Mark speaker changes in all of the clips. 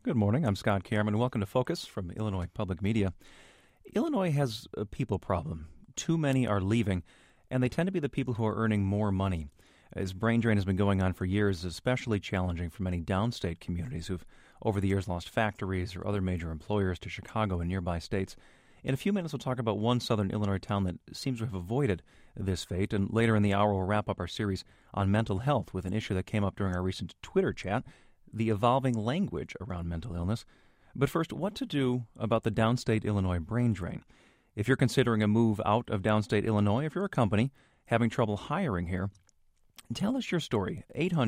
Speaker 1: Good morning. I'm Scott Cameron. Welcome to Focus from Illinois Public Media. Illinois has a people problem. Too many are leaving, and they tend to be the people who are earning more money. As brain drain has been going on for years, it's especially challenging for many downstate communities who've over the years lost factories or other major employers to Chicago and nearby states. In a few minutes, we'll talk about one southern Illinois town that seems to have avoided this fate, and later in the hour, we'll wrap up our series on mental health with an issue that came up during our recent Twitter chat, the evolving language around mental illness. But first, what to do about the downstate Illinois brain drain? If you're considering a move out of downstate Illinois, if you're a company having trouble hiring here, tell us your story.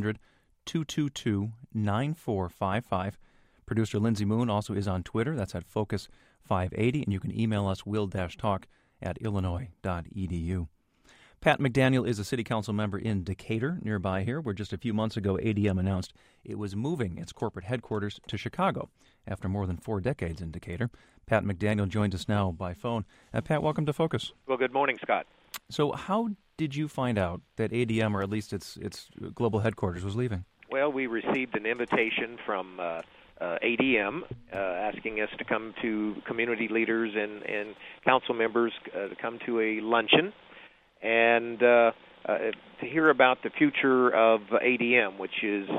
Speaker 1: 800-222-9455. Producer Lindsay Moon also is on Twitter. That's at Focus580, and you can email us will-talk@illinois.edu. Pat McDaniel is a city council member in Decatur, nearby here, where just a few months ago ADM announced it was moving its corporate headquarters to Chicago after more than 4 decades in Decatur. Pat McDaniel joins us now by phone. Pat, welcome to Focus.
Speaker 2: Well, good morning, Scott.
Speaker 1: So how did you find out that ADM, or at least its global headquarters, was leaving?
Speaker 2: Well, we received an invitation from ADM asking us to come to community leaders and council members to come to a luncheon and to hear about the future of ADM, which is,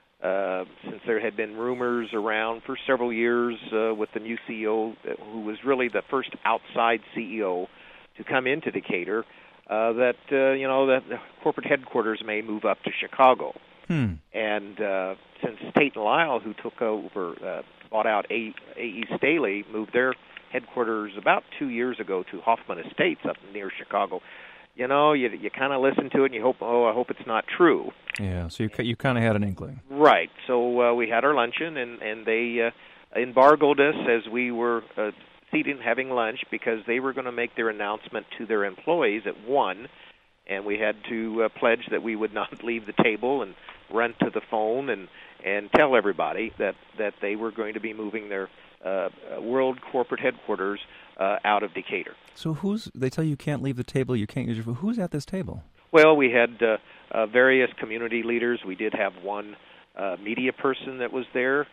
Speaker 2: since there had been rumors around for several years with the new CEO, who was really the first outside CEO to come into Decatur, that the corporate headquarters may move up to Chicago. And since Tate & Lyle, who took over, bought out A.E. Staley, moved their headquarters about 2 years ago to Hoffman Estates up near Chicago, you kind of listen to it and you hope, I hope it's not true.
Speaker 1: Yeah, so you kind of had an inkling.
Speaker 2: Right. So we had our luncheon, and they embargoed us as we were seated having lunch because they were going to make their announcement to their employees at 1:00, and we had to pledge that we would not leave the table and run to the phone and tell everybody that they were going to be moving their world corporate headquarters out of Decatur.
Speaker 1: So they tell you can't leave the table, you can't use your phone. Who's at this table?
Speaker 2: Well, we had various community leaders. We did have one media person that was there,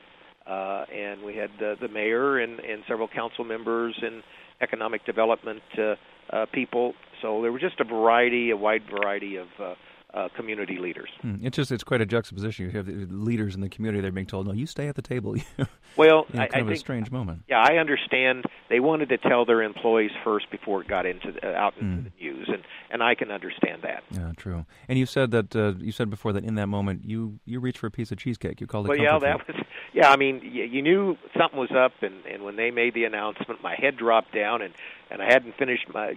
Speaker 2: and we had the mayor and several council members and economic development people. So there was just a wide variety of community leaders.
Speaker 1: It's quite a juxtaposition. You have the leaders in the community, they're being told, no, you stay at the table.
Speaker 2: Well,
Speaker 1: I think a strange moment. Yeah,
Speaker 2: I understand. They wanted to tell their employees first before it got out into the news, and I can understand that.
Speaker 1: Yeah, true. And you said before that in that moment you reached for a piece of cheesecake. You called it.
Speaker 2: Well, yeah, that was. Yeah, I mean, you knew something was up, and when they made the announcement, my head dropped down, and I hadn't finished I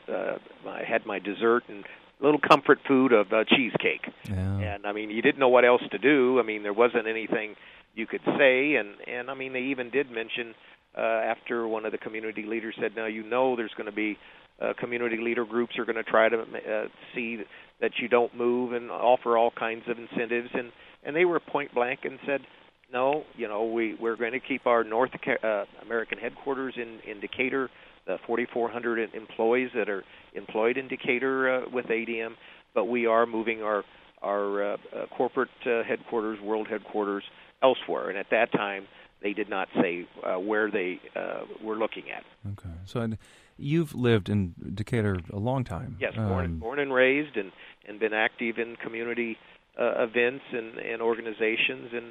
Speaker 2: had my dessert and little comfort food of cheesecake.
Speaker 1: Yeah.
Speaker 2: And I mean, you didn't know what else to do. I mean, there wasn't anything you could say, and I mean, they even did mention after one of the community leaders said, "Now there's going to be community leader groups are going to try to see that you don't move and offer all kinds of incentives," and they were point blank and said, "No, we're going to keep our North American headquarters in Decatur." The 4,400 employees that are employed in Decatur with ADM, but we are moving our corporate headquarters, world headquarters, elsewhere. And at that time, they did not say where they were looking at.
Speaker 1: Okay. So you've lived in Decatur a long time.
Speaker 2: Yes, born and raised, and been active in community events and organizations, and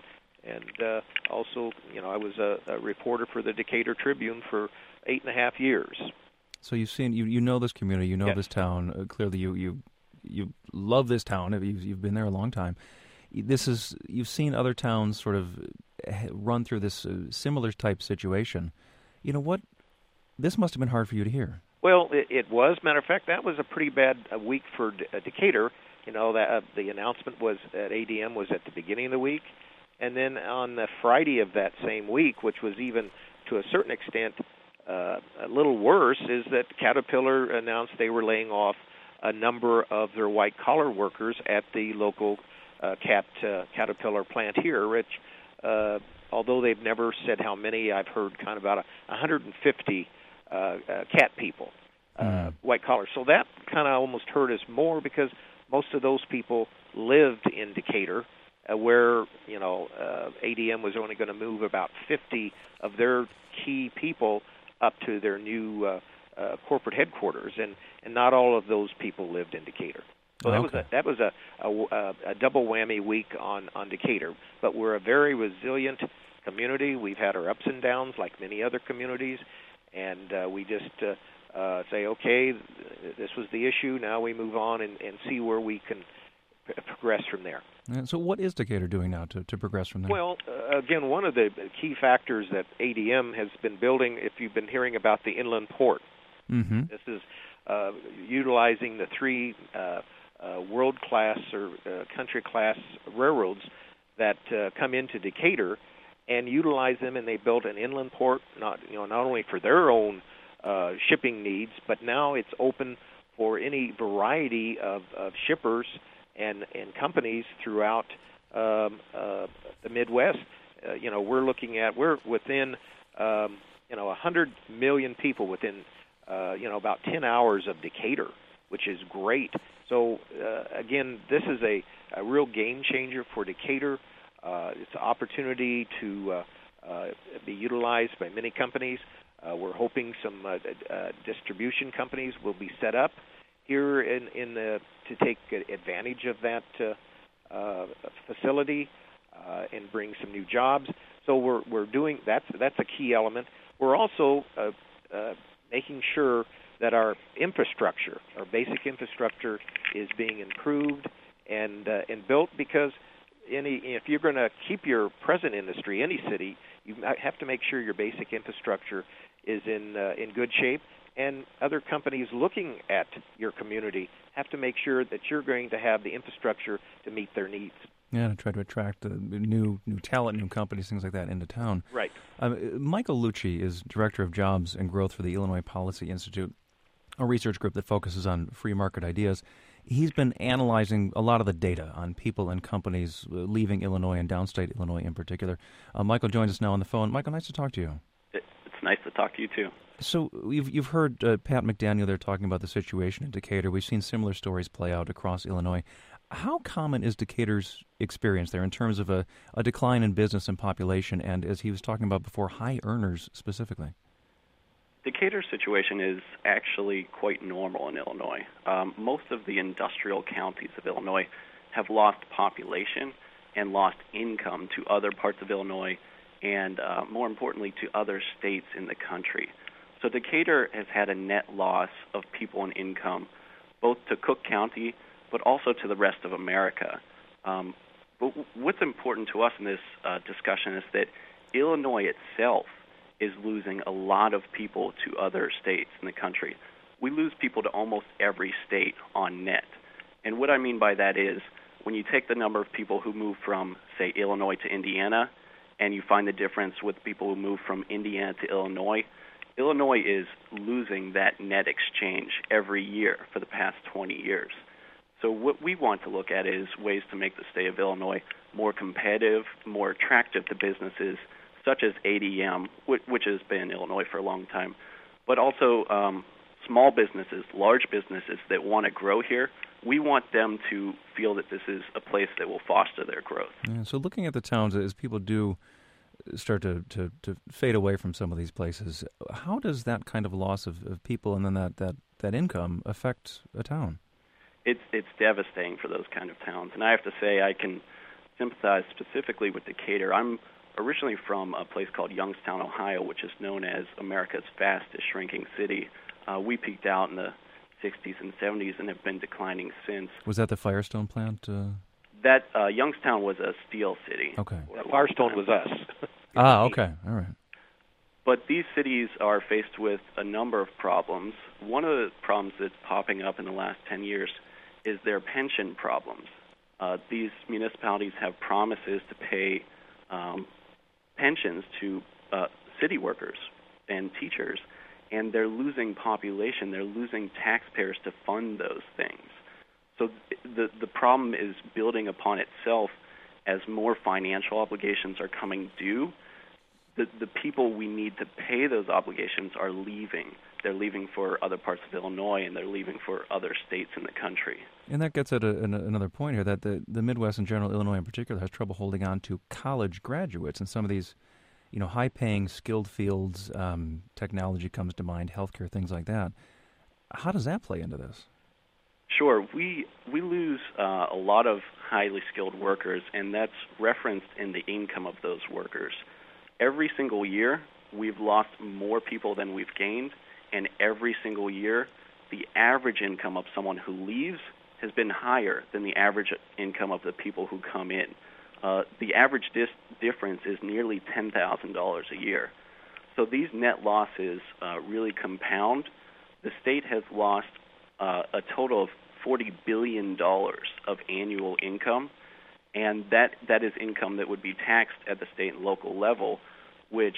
Speaker 2: also, I was a reporter for the Decatur Tribune for 8.5 years.
Speaker 1: So you've seen, you know this community, you know
Speaker 2: Yes.
Speaker 1: this town. Clearly, you love this town. You've been there a long time. You've seen other towns sort of run through this similar type situation. What? This must have been hard for you to hear.
Speaker 2: Well, it was. Matter of fact, that was a pretty bad week for Decatur. That the announcement was at ADM was at the beginning of the week, and then on the Friday of that same week, which was even to a certain extent a little worse, is that Caterpillar announced they were laying off a number of their white-collar workers at the local Caterpillar plant here, which, although they've never said how many, I've heard kind of about 150 cat people, white-collar. So that kind of almost hurt us more because most of those people lived in Decatur, where ADM was only going to move about 50 of their key people up to their new corporate headquarters, and not all of those people lived in Decatur. So that was a double whammy week on Decatur. But we're a very resilient community. We've had our ups and downs like many other communities, and we just say, okay, this was the issue. Now we move on and see where we can progress from there.
Speaker 1: And so what is Decatur doing now to progress from there?
Speaker 2: Well, again, one of the key factors that ADM has been building, if you've been hearing about the inland port, this is utilizing the three world-class or country-class railroads that come into Decatur and utilize them, and they built an inland port not only for their own shipping needs, but now it's open for any variety of shippers and companies throughout the Midwest. We're within 100 million people within about 10 hours of Decatur, which is great. So again, this is a real game changer for Decatur. It's an opportunity to be utilized by many companies. We're hoping some distribution companies will be set up here to take advantage of that facility and bring some new jobs. So we're doing that's a key element. We're also making sure that our infrastructure, our basic infrastructure, is being improved and built, because if you're going to keep your present industry, any city, you have to make sure your basic infrastructure is in good shape. And other companies looking at your community have to make sure that you're going to have the infrastructure to meet their needs.
Speaker 1: Yeah, to try to attract new talent, new companies, things like that into town.
Speaker 2: Right.
Speaker 1: Michael Lucci is Director of Jobs and Growth for the Illinois Policy Institute, a research group that focuses on free market ideas. He's been analyzing a lot of the data on people and companies leaving Illinois and downstate Illinois in particular. Michael joins us now on the phone. Michael, nice to talk to you.
Speaker 3: It's nice to talk to you, too.
Speaker 1: So you've heard Pat McDaniel there talking about the situation in Decatur. We've seen similar stories play out across Illinois. How common is Decatur's experience there in terms of a decline in business and population, and, as he was talking about before, high earners specifically?
Speaker 3: Decatur's situation is actually quite normal in Illinois. Most of the industrial counties of Illinois have lost population and lost income to other parts of Illinois and, more importantly, to other states in the country. So Decatur has had a net loss of people and income, both to Cook County but also to the rest of America. But what's important to us in this discussion is that Illinois itself is losing a lot of people to other states in the country. We lose people to almost every state on net. And what I mean by that is when you take the number of people who move from, say, Illinois to Indiana, and you find the difference with people who move from Indiana to Illinois, Illinois is losing that net exchange every year for the past 20 years. So what we want to look at is ways to make the state of Illinois more competitive, more attractive to businesses such as ADM, which has been in Illinois for a long time, but also small businesses, large businesses that want to grow here. We want them to feel that this is a place that will foster their growth.
Speaker 1: Yeah, so looking at the towns, as people do start to fade away from some of these places, how does that kind of loss of people and then that income affect a town?
Speaker 3: It's devastating for those kind of towns. And I have to say I can sympathize specifically with Decatur. I'm originally from a place called Youngstown, Ohio, which is known as America's fastest shrinking city. We peaked out in the 60s and 70s and have been declining since.
Speaker 1: Was that the Firestone plant?
Speaker 3: That Youngstown was a steel city.
Speaker 1: Okay.
Speaker 2: Firestone was us.
Speaker 1: Okay. All right.
Speaker 3: But these cities are faced with a number of problems. One of the problems that's popping up in the last 10 years is their pension problems. These municipalities have promises to pay pensions to city workers and teachers, and they're losing population. They're losing taxpayers to fund those things. So the problem is building upon itself as more financial obligations are coming due. the people we need to pay those obligations are leaving. They're leaving for other parts of Illinois, and they're leaving for other states in the country.
Speaker 1: And that gets at another point here, that the Midwest in general, Illinois in particular, has trouble holding on to college graduates. And some of these, high-paying, skilled fields, technology comes to mind, healthcare, things like that. How does that play into this?
Speaker 3: Sure. We lose a lot of highly skilled workers, and that's referenced in the income of those workers. Every single year, we've lost more people than we've gained, and every single year, the average income of someone who leaves has been higher than the average income of the people who come in. The average difference is nearly $10,000 a year. So these net losses really compound. The state has lost a total of $40 billion of annual income, and that is income that would be taxed at the state and local level, which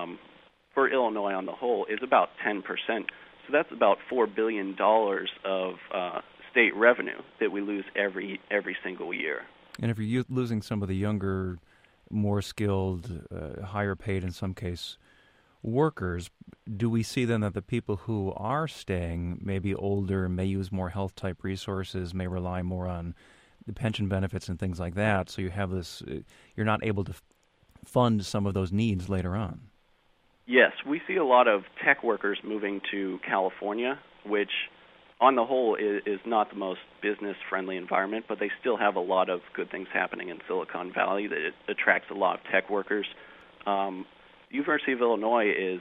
Speaker 3: for Illinois on the whole is about 10%. So that's about $4 billion of state revenue that we lose every single year.
Speaker 1: And if you're losing some of the younger, more skilled, higher paid in some case workers, do we see then that the people who are staying may be older, may use more health type resources, may rely more on the pension benefits and things like that, so you have this, you're not able to fund some of those needs later on?
Speaker 3: Yes, we see a lot of tech workers moving to California, which on the whole is not the most business-friendly environment, but they still have a lot of good things happening in Silicon Valley that attracts a lot of tech workers. The University of Illinois is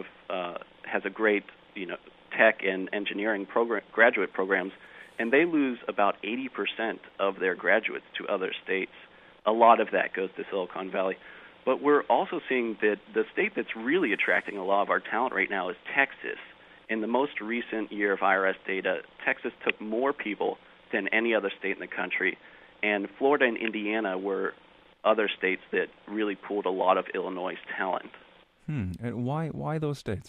Speaker 3: has a great tech and engineering graduate programs, and they lose about 80% of their graduates to other states. A lot of that goes to Silicon Valley. But we're also seeing that the state that's really attracting a lot of our talent right now is Texas. In the most recent year of IRS data, Texas took more people than any other state in the country, and Florida and Indiana were other states that really pulled a lot of Illinois' talent.
Speaker 1: And why those states?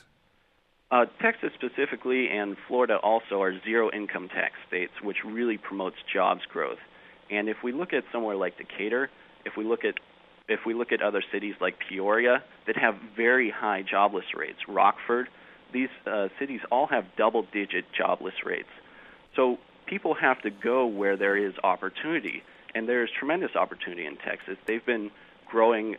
Speaker 3: Texas specifically and Florida also are zero income tax states, which really promotes jobs growth. And if we look at somewhere like Decatur, if we look at other cities like Peoria that have very high jobless rates, Rockford, these cities all have double-digit jobless rates. So people have to go where there is opportunity, and there is tremendous opportunity in Texas. They've been growing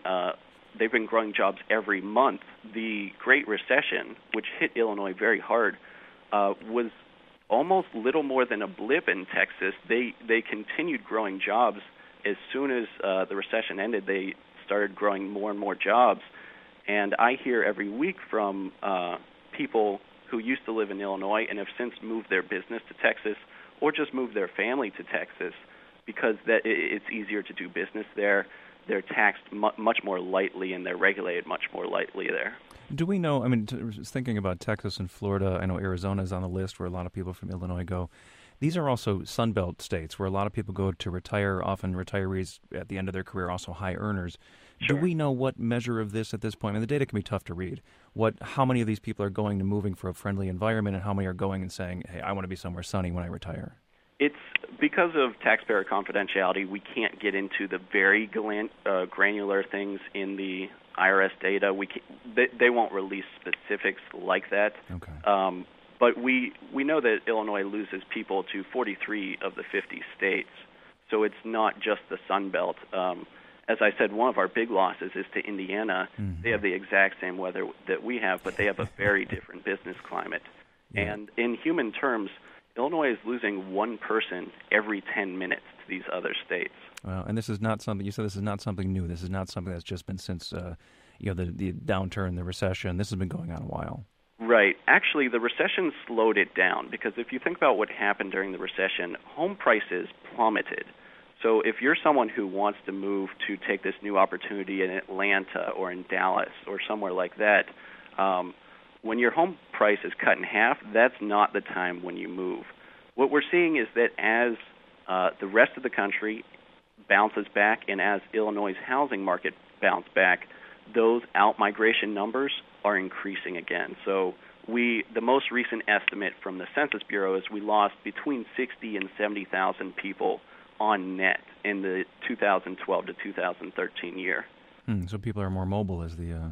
Speaker 3: jobs every month. The Great Recession, which hit Illinois very hard, was almost little more than a blip in Texas. They continued growing jobs. As soon as the recession ended, they started growing more and more jobs. And I hear every week from people who used to live in Illinois and have since moved their business to Texas or just moved their family to Texas because it's easier to do business there. They're taxed much more lightly, and they're regulated much more lightly there.
Speaker 1: Do we know, thinking about Texas and Florida, I know Arizona is on the list where a lot of people from Illinois go. These are also Sunbelt states where a lot of people go to retire, often retirees at the end of their career, also high earners.
Speaker 3: Sure.
Speaker 1: Do we know what measure of this at this point? The data can be tough to read. How many of these people are going to moving for a friendly environment, and how many are going and saying, hey, I want to be somewhere sunny when I retire?
Speaker 3: It's because of taxpayer confidentiality, we can't get into the very granular things in the IRS data. They won't release specifics like that.
Speaker 1: Okay.
Speaker 3: But we know that Illinois loses people to 43 of the 50 states, so it's not just the Sun Belt. As I said, one of our big losses is to Indiana. Mm-hmm. They have the exact same weather that we have, but they have a very different business climate. Yeah. And in human terms, Illinois is losing one person every 10 minutes to these other states.
Speaker 1: Well, and this is not something, you said this is not something new. This is not something that's just been since the downturn, the recession. This has been going on a while.
Speaker 3: Right. Actually, the recession slowed it down because if you think about what happened during the recession, home prices plummeted. So if you're someone who wants to move to take this new opportunity in Atlanta or in Dallas or somewhere like that, when your home price is cut in half, that's not the time when you move. What we're seeing is that as the rest of the country bounces back and as Illinois' housing market bounces back, those out-migration numbers are increasing again. So the most recent estimate from the Census Bureau is we lost between 60 and 70,000 people on net in the 2012 to 2013 year.
Speaker 1: So people are more mobile as the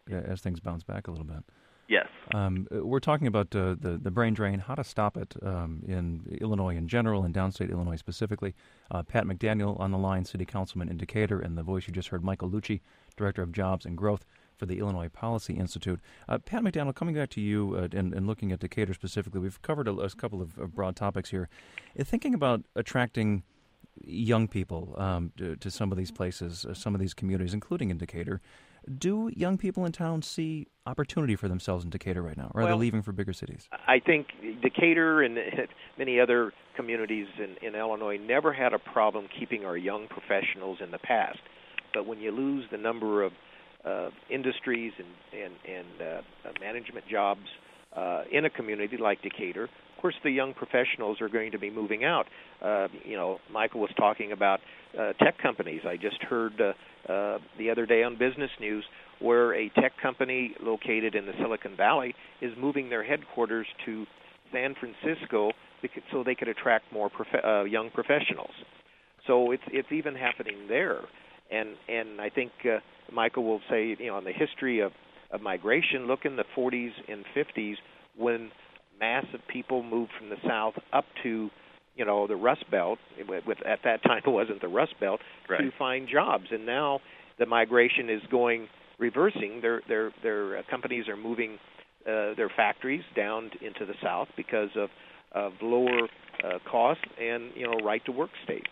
Speaker 1: as things bounce back a little bit.
Speaker 3: Yes.
Speaker 1: We're talking about the brain drain, how to stop it in Illinois in general and downstate Illinois specifically. Pat McDaniel on the line, City Councilman in Decatur, and the voice you just heard, Michael Lucci, Director of Jobs and Growth for the Illinois Policy Institute. Pat McDaniel, coming back to you and looking at Decatur specifically, we've covered a couple of broad topics here. Thinking about attracting young people to some of these places, some of these communities, including in Decatur, do young people in town see opportunity for themselves in Decatur right now, or are they leaving for bigger cities?
Speaker 2: I think Decatur and many other communities in Illinois never had a problem keeping our young professionals in the past. But when you lose the number of industries and management jobs in a community like Decatur, of course the young professionals are going to be moving out. Michael was talking about tech companies. I just heard the other day on Business News where a tech company located in the Silicon Valley is moving their headquarters to San Francisco so they could attract more young professionals. So it's even happening there. And I think Michael will say, on the history of migration, look in the 40s and 50s when mass of people moved from the South up to, the Rust Belt. At that time, it wasn't the Rust Belt, right, to find jobs. And now the migration is reversing. Their companies are moving their factories down into the South because of lower costs and, right-to-work states.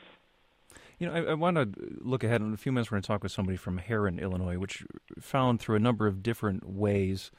Speaker 1: I want to look ahead. In a few minutes, we're going to talk with somebody from Herrin, Illinois, which found through a number of different ways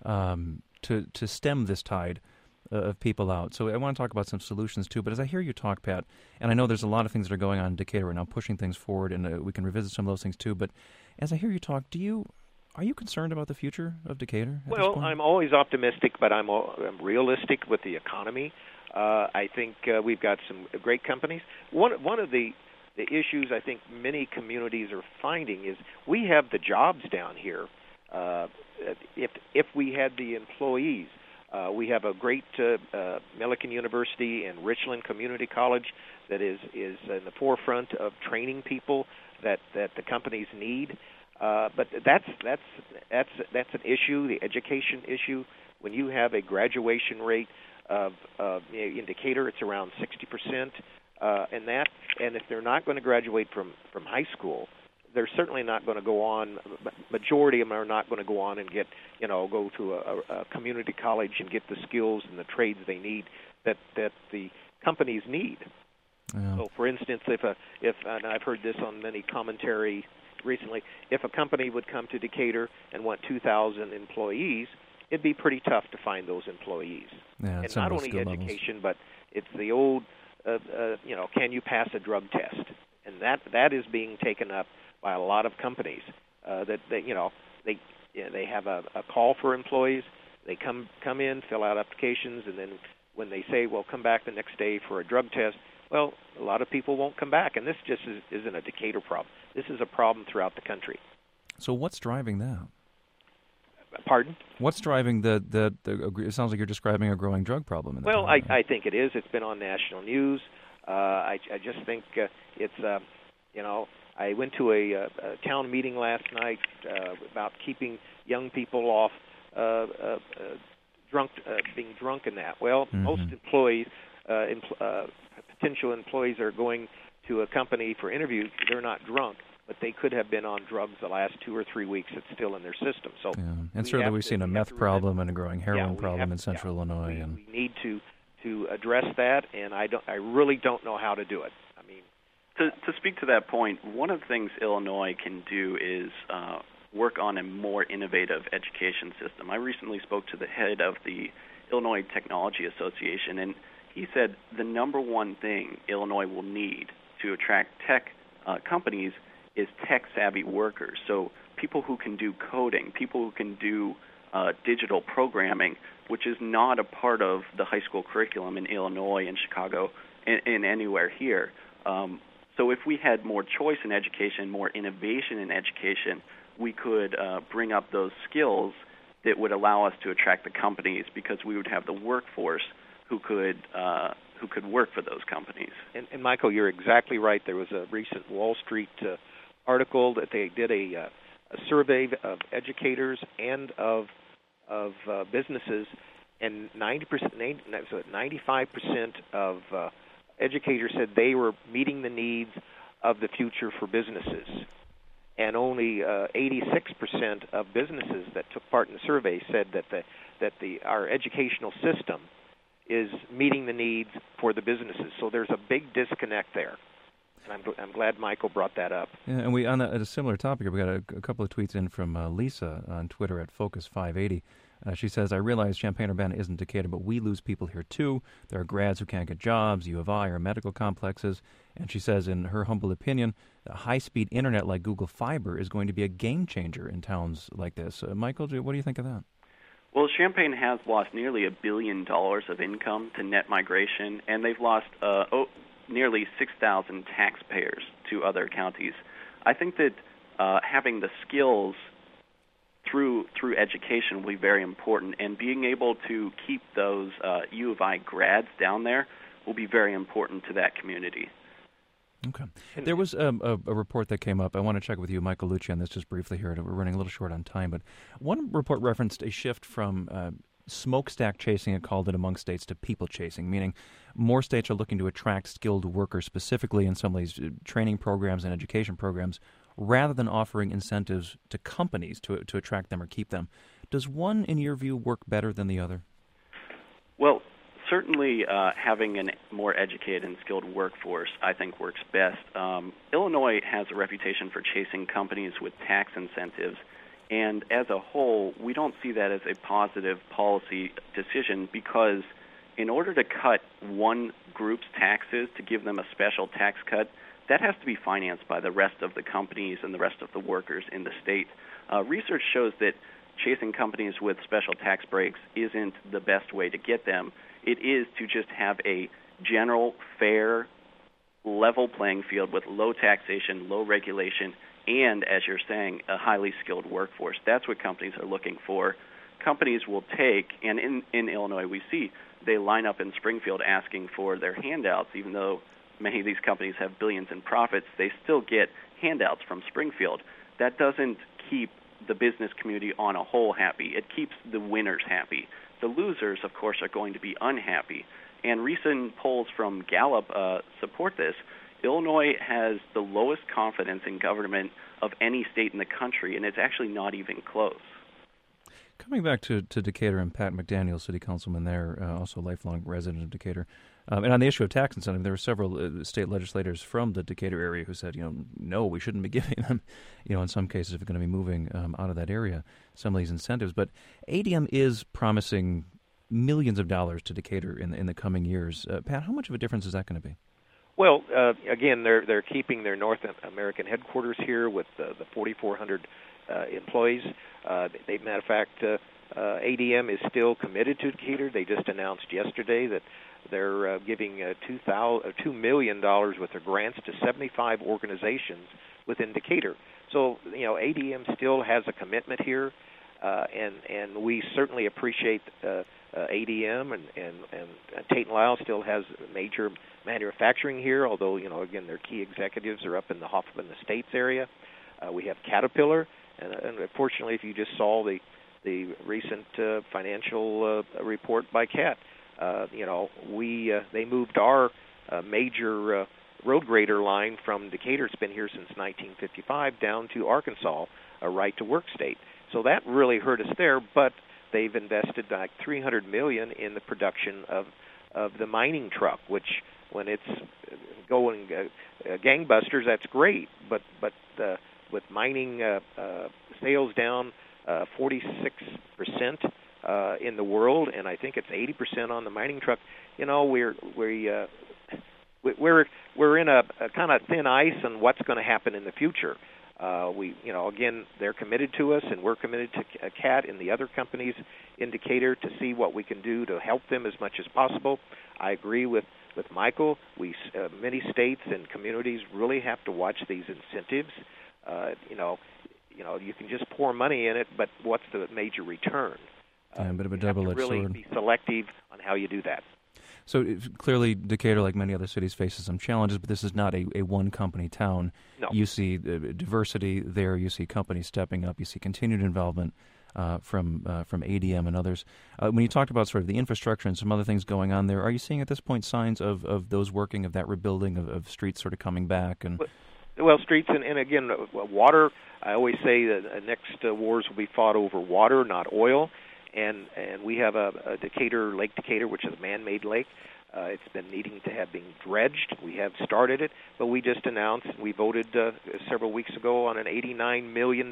Speaker 1: to stem this tide of people out. So I want to talk about some solutions, too. But as I hear you talk, Pat, and I know there's a lot of things that are going on in Decatur right now, pushing things forward, and we can revisit some of those things, too. But as I hear you talk, are you concerned about the future of Decatur at this point?
Speaker 2: I'm always optimistic, but I'm realistic with the economy. I think we've got some great companies. One of the issues I think many communities are finding is we have the jobs down here. If we had the employees, we have a great Millikan University and Richland Community College that is in the forefront of training people that the companies need. But that's an issue, the education issue. When you have a graduation rate of in Decatur, it's around 60%. And if they're not going to graduate from high school, they're certainly not going to go on. Majority of them are not going to go on and get, go to a community college and get the skills and the trades they need that the companies need. Yeah. So, for instance, if and I've heard this on many commentary recently, if a company would come to Decatur and want 2,000 employees, it'd be pretty tough to find those employees.
Speaker 1: Yeah,
Speaker 2: and not only education, but it's the old. Can you pass a drug test? And that is being taken up by a lot of companies. They have a call for employees. They come in, fill out applications, and then when they say, "Well, come back the next day for a drug test," well, a lot of people won't come back. And this just isn't a Decatur problem. This is a problem throughout the country.
Speaker 1: So what's driving that?
Speaker 2: Pardon?
Speaker 1: What's driving the it sounds like you're describing a growing drug problem.
Speaker 2: Well, I think it is. It's been on national news. I just think it's, I went to a town meeting last night about keeping young people off being drunk in that. Well, most employees, potential employees are going to a company for interviews. They're not drunk, but they could have been on drugs the last 2 or 3 weaks. It's still in their system. So,
Speaker 1: and certainly we've seen a meth problem and a growing heroin problem in Central Illinois.
Speaker 2: We need to address that, and I really don't know how to do it. I mean,
Speaker 3: to speak to that point, one of the things Illinois can do is work on a more innovative education system. I recently spoke to the head of the Illinois Technology Association, and he said the number one thing Illinois will need to attract tech companies is tech-savvy workers. So people who can do coding, people who can do digital programming, which is not a part of the high school curriculum in Illinois and Chicago and anywhere here. So if we had more choice in education, more innovation in education, we could bring up those skills that would allow us to attract the companies, because we would have the workforce who could work for those companies.
Speaker 2: And Michael, you're exactly right. There was a recent Wall Street article that they did a a survey of educators and of businesses, and 95% of educators said they were meeting the needs of the future for businesses, and only 86% of businesses that took part in the survey said that our educational system is meeting the needs for the businesses. So there's a big disconnect there, and I'm glad Michael brought that up.
Speaker 1: Yeah, and we on a similar topic, we got a couple of tweets in from Lisa on Twitter at Focus580. She says, I realize Champaign-Urbana isn't Decatur, but we lose people here too. There are grads who can't get jobs, U of I, or medical complexes. And she says, in her humble opinion, high-speed internet like Google Fiber is going to be a game changer in towns like this. Michael, what do you think of that?
Speaker 3: Well, Champaign has lost nearly $1 billion of income to net migration, and they've lost nearly 6,000 taxpayers to other counties. I think that having the skills through education will be very important, and being able to keep those U of I grads down there will be very important to that community.
Speaker 1: Okay. There was a report that came up. I want to check with you, Michael Lucci, on this just briefly here. We're running a little short on time, but one report referenced a shift from smokestack chasing, it called it among states, to people chasing, meaning more states are looking to attract skilled workers, specifically in some of these training programs and education programs, rather than offering incentives to companies to attract them or keep them. Does one, in your view, work better than the other?
Speaker 3: Well, certainly having a more educated and skilled workforce, I think, works best. Illinois has a reputation for chasing companies with tax incentives, and as a whole, we don't see that as a positive policy decision, because in order to cut one group's taxes to give them a special tax cut, that has to be financed by the rest of the companies and the rest of the workers in the state. Research shows that chasing companies with special tax breaks isn't the best way to get them. It is to just have a general, fair, level playing field with low taxation, low regulation, and, as you're saying, a highly skilled workforce. That's what companies are looking for. Companies will take, and in Illinois we see, they line up in Springfield asking for their handouts, even though many of these companies have billions in profits, they still get handouts from Springfield. That doesn't keep the business community on a whole happy. It keeps the winners happy. The losers, of course, are going to be unhappy. And recent polls from Gallup support this. Illinois has the lowest confidence in government of any state in the country, and it's actually not even close.
Speaker 1: Coming back to Decatur and Pat McDaniel, city councilman there, also a lifelong resident of Decatur, and on the issue of tax incentive, there were several state legislators from the Decatur area who said, no, we shouldn't be giving them, in some cases, if we're going to be moving out of that area, some of these incentives. But ADM is promising millions of dollars to Decatur in the coming years. Pat, how much of a difference is that going to be?
Speaker 2: Well, again, they're keeping their North American headquarters here with the 4,400 employees. Matter of fact, ADM is still committed to Decatur. They just announced yesterday that they're giving $2 million worth of grants to 75 organizations within Decatur. So, ADM still has a commitment here, and we certainly appreciate ADM, and Tate & Lyle still has major manufacturing here, although, again, their key executives are up in the Hoffman Estates area. We have Caterpillar, and unfortunately, if you just saw the recent financial report by CAT, they moved our major road grader line from Decatur. It's been here since 1955 down to Arkansas, a right-to-work state. So that really hurt us there, but they've invested like $300 million in the production of the mining truck, which when it's going gangbusters, that's great. But with mining sales down 46% in the world, and I think it's 80% on the mining truck, we're in a kind of thin ice on what's going to happen in the future. Again, they're committed to us, and we're committed to CAT and the other companies in Decatur to see what we can do to help them as much as possible. I agree with Michael. Many states and communities really have to watch these incentives. You can just pour money in it, but what's the major return?
Speaker 1: A bit of a double-edged sword.
Speaker 2: You have to really be selective on how you do that.
Speaker 1: So clearly, Decatur, like many other cities, faces some challenges, but this is not a one-company town.
Speaker 2: No.
Speaker 1: You see diversity there. You see companies stepping up. You see continued involvement from ADM and others. When you talked about sort of the infrastructure and some other things going on there, are you seeing at this point signs of those working, of that rebuilding, of streets sort of coming back? And
Speaker 2: well, streets and again, water. I always say that next wars will be fought over water, not oil. And we have a Lake Decatur, which is a man-made lake. It's been needing to have been dredged. We have started it, but we just announced, we voted several weeks ago on an $89 million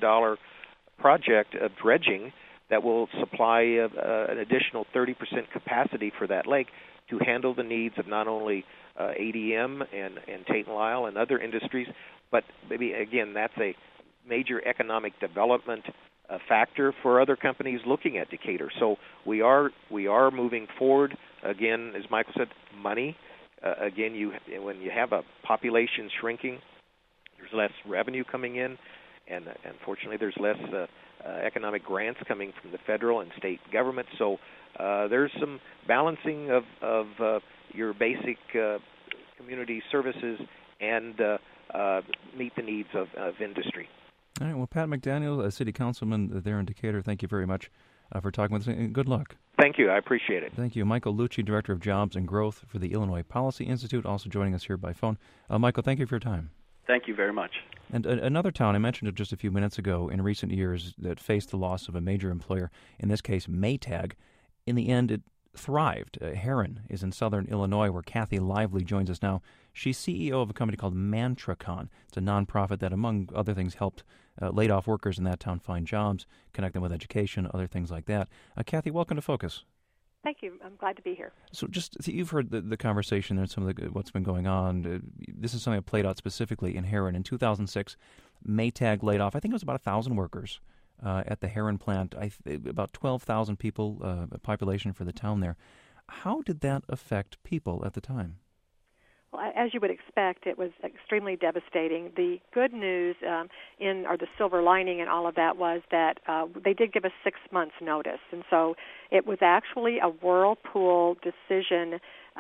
Speaker 2: project of dredging that will supply an additional 30% capacity for that lake to handle the needs of not only ADM and Tate & Lyle and other industries, but maybe, again, that's a major economic development factor for other companies looking at Decatur. So we are moving forward. Again, as Michael said, money. Again, when you have a population shrinking, there's less revenue coming in, and unfortunately, there's less economic grants coming from the federal and state government. So there's some balancing of your basic community services and meet the needs of industry.
Speaker 1: All right. Well, Pat McDaniel, a city councilman there in Decatur, thank you very much for talking with us, and good luck.
Speaker 2: Thank you. I appreciate it.
Speaker 1: Thank you. Michael Lucci, Director of Jobs and Growth for the Illinois Policy Institute, also joining us here by phone. Michael, thank you for your time.
Speaker 3: Thank you very much.
Speaker 1: And another town, I mentioned it just a few minutes ago, in recent years that faced the loss of a major employer, in this case Maytag. In the end, it thrived. Heron is in southern Illinois, where Kathy Lively joins us now. She's CEO of a company called Mantracon. It's a nonprofit that, among other things, helped laid-off workers in that town find jobs, connect them with education, other things like that. Kathy, welcome to Focus.
Speaker 4: Thank you. I'm glad to be here.
Speaker 1: So you've heard the conversation and some of what's been going on. This is something that played out specifically in Heron. In 2006, Maytag laid off, I think it was about 1,000 workers at the Heron plant, about 12,000 people, population for the town there. How did that affect people at the time?
Speaker 4: Well, as you would expect, it was extremely devastating. The good news or the silver lining in all of that was that they did give us 6 months' notice. And so it was actually a Whirlpool decision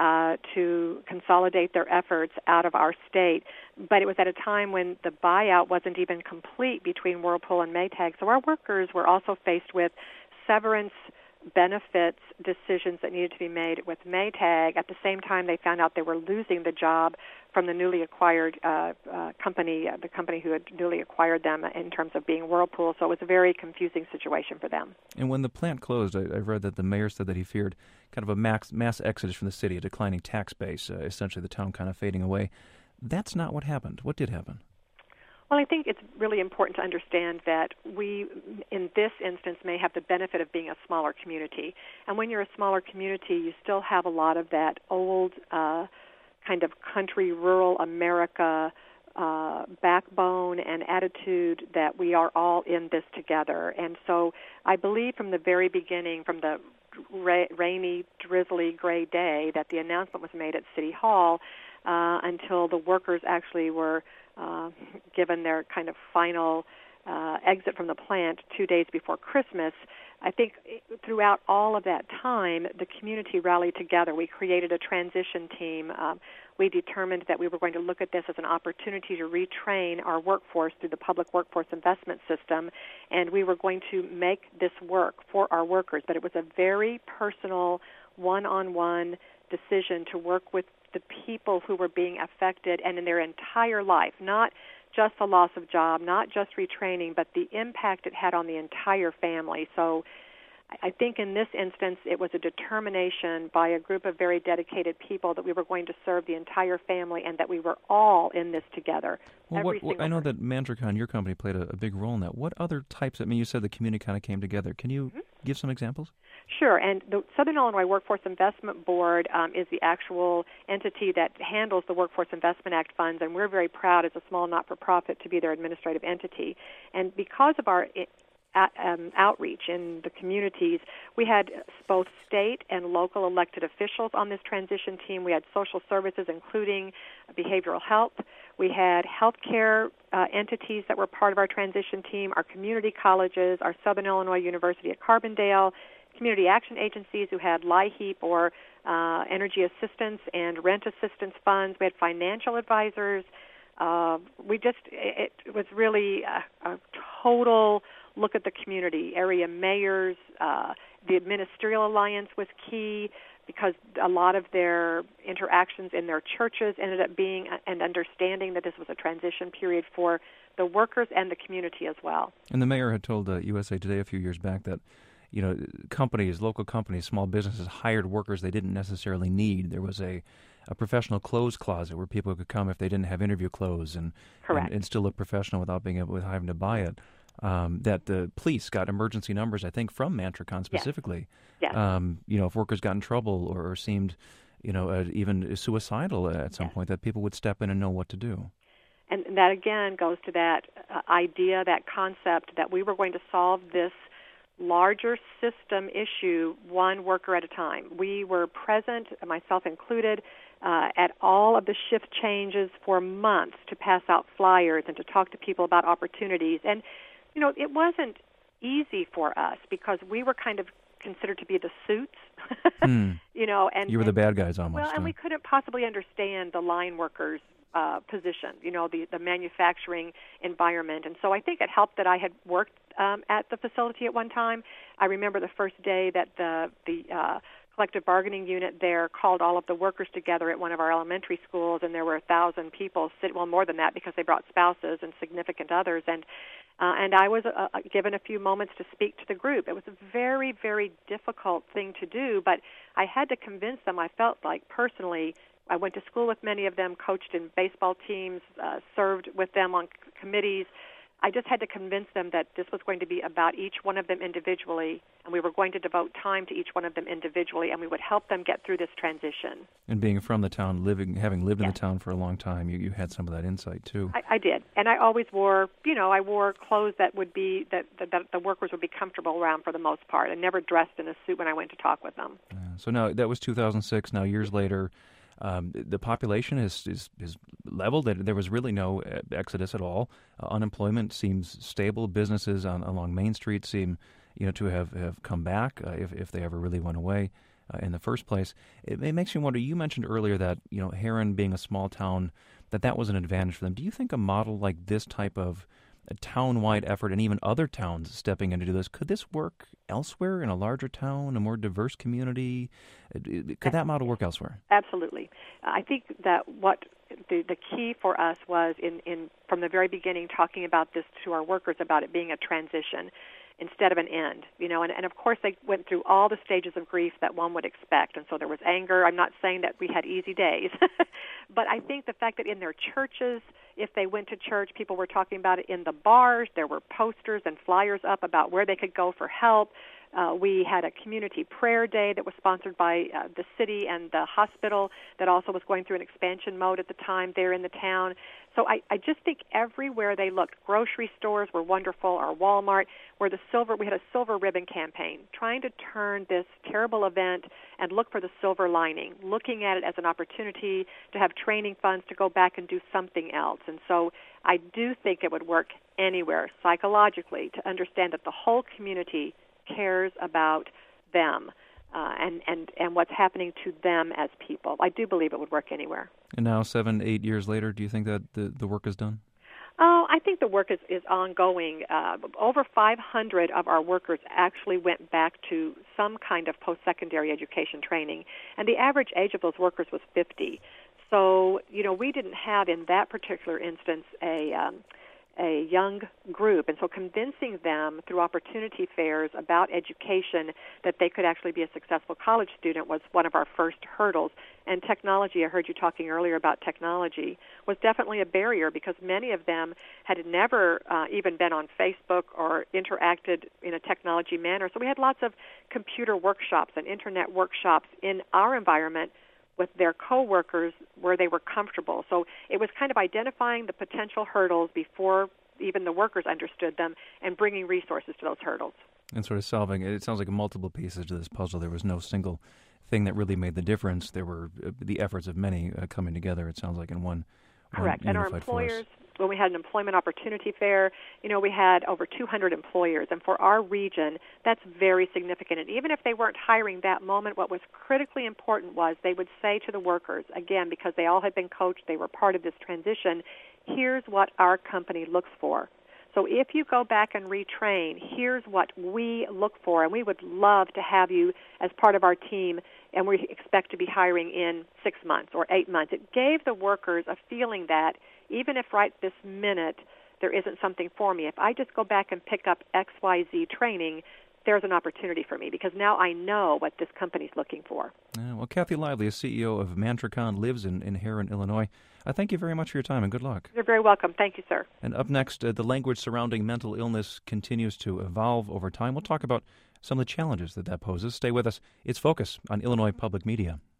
Speaker 4: to consolidate their efforts out of our state. But it was at a time when the buyout wasn't even complete between Whirlpool and Maytag. So our workers were also faced with severance benefits decisions that needed to be made with Maytag. At the same time, they found out they were losing the job from the newly acquired company, the company who had newly acquired them in terms of being Whirlpool. So it was a very confusing situation for them.
Speaker 1: And when the plant closed, I've read that the mayor said that he feared kind of a mass exodus from the city, a declining tax base, essentially the town kind of fading away. That's not what happened. What did happen?
Speaker 4: Well, I think it's really important to understand that we, in this instance, may have the benefit of being a smaller community. And when you're a smaller community, you still have a lot of that old kind of country, rural America backbone and attitude that we are all in this together. And so I believe from the very beginning, from the rainy, drizzly, gray day that the announcement was made at City Hall until the workers actually were given their kind of final exit from the plant 2 days before Christmas, I think throughout all of that time, the community rallied together. We created a transition team. We determined that we were going to look at this as an opportunity to retrain our workforce through the public workforce investment system, and we were going to make this work for our workers. But it was a very personal, one-on-one decision to work with the people who were being affected and in their entire life, not just the loss of job, not just retraining, but the impact it had on the entire family. So I think in this instance it was a determination by a group of very dedicated people that we were going to serve the entire family and that we were all in this together.
Speaker 1: Well, I know that Mantracon, your company, played a big role in that. What other types, I mean, you said the community kind of came together. Can you give some examples?
Speaker 4: Sure, and the Southern Illinois Workforce Investment Board is the actual entity that handles the Workforce Investment Act funds, and we're very proud as a small not-for-profit to be their administrative entity. And because of our outreach in the communities, we had both state and local elected officials on this transition team. We had social services, including behavioral health. We had healthcare entities that were part of our transition team, our community colleges, our Southern Illinois University at Carbondale, community action agencies who had LIHEAP or energy assistance and rent assistance funds. We had financial advisors. It was really a total look at the community. Area mayors, the Ministerial Alliance was key because a lot of their interactions in their churches ended up being and understanding that this was a transition period for the workers and the community as well.
Speaker 1: And the mayor had told USA Today a few years back that, companies, local companies, small businesses hired workers they didn't necessarily need. There was a professional clothes closet where people could come if they didn't have interview clothes and still look professional without having to buy it. That the police got emergency numbers, I think, from Mantricon specifically.
Speaker 4: Yes.
Speaker 1: If workers got in trouble or seemed, even suicidal at some point, that people would step in and know what to do.
Speaker 4: And that, again, goes to that idea, that concept that we were going to solve this larger system issue one worker at a time. We were present, myself included, at all of the shift changes for months to pass out flyers and to talk to people about opportunities. And, it wasn't easy for us because we were kind of considered to be the suits, and
Speaker 1: you were the bad guys almost.
Speaker 4: Well, and we couldn't possibly understand the line workers' position, the manufacturing environment. And so I think it helped that I had worked at the facility at one time. I remember the first day that the collective bargaining unit there called all of the workers together at one of our elementary schools, and there were 1,000 people, more than that because they brought spouses and significant others. And I was given a few moments to speak to the group. It was a very, very difficult thing to do, but I had to convince them. I felt like personally, I went to school with many of them, coached in baseball teams, served with them on committees. I just had to convince them that this was going to be about each one of them individually, and we were going to devote time to each one of them individually, and we would help them get through this transition.
Speaker 1: And being from the town, having lived in the town for a long time, you had some of that insight too.
Speaker 4: I did, and I always wore, I wore clothes that would be that the workers would be comfortable around for the most part. I never dressed in a suit when I went to talk with them.
Speaker 1: So now that was 2006. Now years later. The population is leveled. There was really no exodus at all. Unemployment seems stable. Businesses along Main Street seem, to have come back if they ever really went away in the first place. It makes you wonder. You mentioned earlier that Herrin being a small town, that was an advantage for them. Do you think a model like this type of a town-wide effort and even other towns stepping in to do this, could this work elsewhere in a larger town, a more diverse community? Could that model work elsewhere?
Speaker 4: Absolutely. I think that what the key for us was in from the very beginning talking about this to our workers about it being a transition instead of an end, and of course they went through all the stages of grief that one would expect, and so there was anger. I'm not saying that we had easy days, but I think the fact that in their churches, if they went to church, people were talking about it in the bars. There were posters and flyers up about where they could go for help. We had a community prayer day that was sponsored by the city and the hospital that also was going through an expansion mode at the time there in the town. So I just think everywhere they looked, grocery stores were wonderful, or Walmart, we had a silver ribbon campaign, trying to turn this terrible event and look for the silver lining, looking at it as an opportunity to have training funds to go back and do something else. And so I do think it would work anywhere psychologically to understand that the whole community cares about them and what's happening to them as people. I do believe it would work anywhere.
Speaker 1: And now, 7-8 years later, do you think that the work is done?
Speaker 4: Oh, I think the work is ongoing. Over 500 of our workers actually went back to some kind of post-secondary education training, and the average age of those workers was 50. So, we didn't have in that particular instance a young group, and so convincing them through opportunity fairs about education that they could actually be a successful college student was one of our first hurdles. And technology, I heard you talking earlier about technology, was definitely a barrier because many of them had never even been on Facebook or interacted in a technology manner. So we had lots of computer workshops and internet workshops in our environment with their coworkers where they were comfortable. So it was kind of identifying the potential hurdles before even the workers understood them and bringing resources to those hurdles.
Speaker 1: And sort of solving it. It sounds like multiple pieces to this puzzle. There was no single thing that really made the difference. There were the efforts of many coming together, it sounds like, in one
Speaker 4: Correct. And our
Speaker 1: unified force.
Speaker 4: when we had an employment opportunity fair, we had over 200 employers. And for our region, that's very significant. And even if they weren't hiring that moment, what was critically important was they would say to the workers, again, because they all had been coached, they were part of this transition, here's what our company looks for. So if you go back and retrain, here's what we look for, and we would love to have you as part of our team, and we expect to be hiring in 6 months or 8 months. It gave the workers a feeling that even if right this minute there isn't something for me, if I just go back and pick up XYZ training, there's an opportunity for me because now I know what this company's looking for.
Speaker 1: Well, Kathy Lively, is CEO of Mantricon, lives in Herrin, Illinois. I thank you very much for your time and good luck.
Speaker 4: You're very welcome. Thank you, sir.
Speaker 1: And up next, the language surrounding mental illness continues to evolve over time. We'll talk about some of the challenges that poses. Stay with us. It's Focus on Illinois Public Media.